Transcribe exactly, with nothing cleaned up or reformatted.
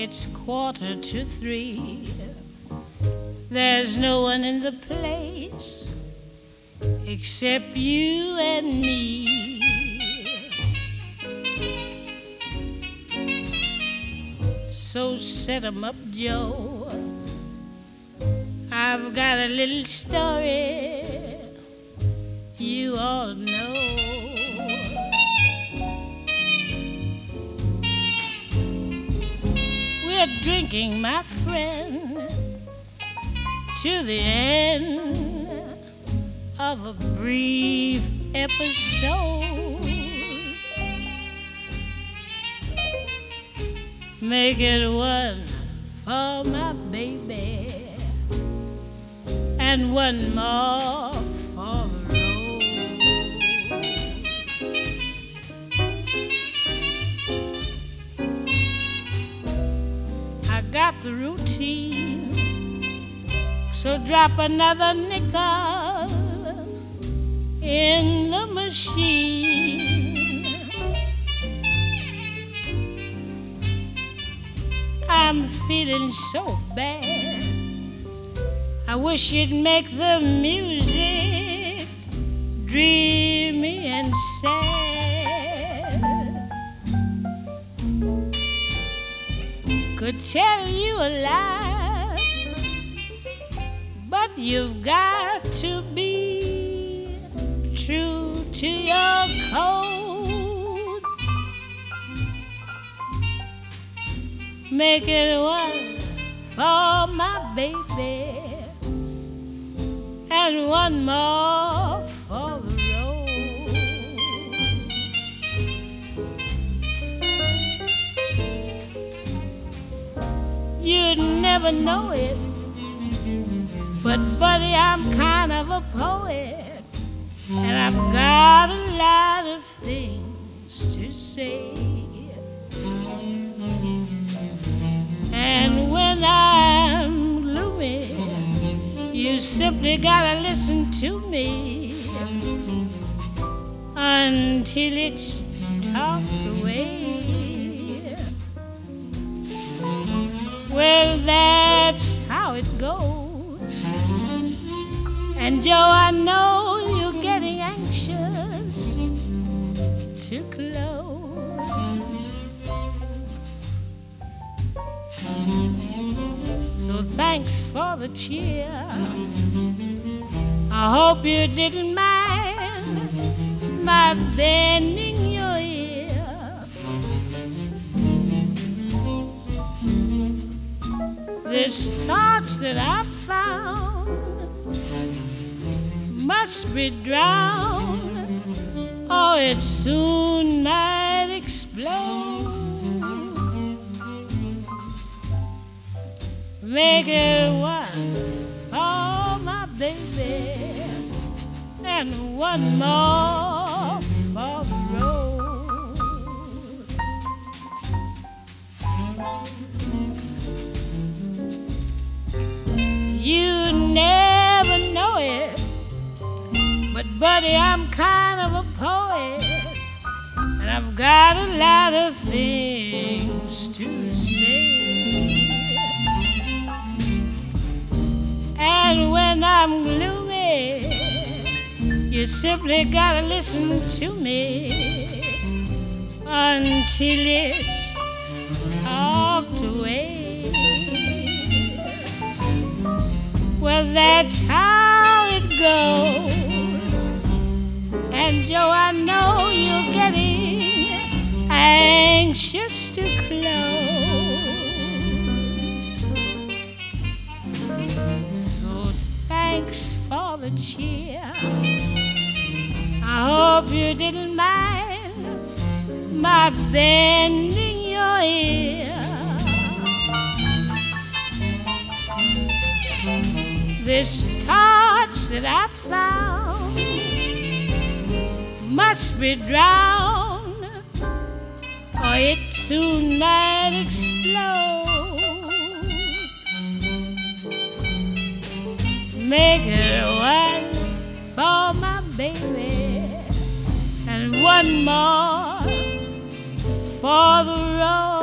It's quarter to three. There's no one in the place except you and me. So set 'em up, Joe. I've got a little story you all know. We're drinking, my friend, to the end of a brief episode. Make it one for my baby and one more for the road. I got the routine, so drop another nickel in the machine. I'm feeling so bad, I wish you'd make the music dreamy and sad. Could tell you a lie, but you've got to be true to your code. Make it one for my baby and one more for the road. You'd never know it, but buddy, I'm kind of a poet, and I've got a lot of things to say. And when I'm gloomy, you simply gotta listen to me until it's talked away. Well, that's how it goes. And Joe, I know you're getting anxious to close. So thanks for the cheer. I hope you didn't mind my bending your ear. This torch that I found must be drowned, or it soon might explode. Make it one for my baby and one more for the road. You never know it, but buddy, I'm kind of a poet, and I've got a lot of things to say. And when I'm gloomy, you simply gotta listen to me until it's talked away. Well, that's how it goes. And Joe, I know you're getting anxious to close. Thanks for the cheer. I hope you didn't mind my bending your ear. This torch that I found must be drowned, or it soon might explode. Make it one for my baby and one more for the road.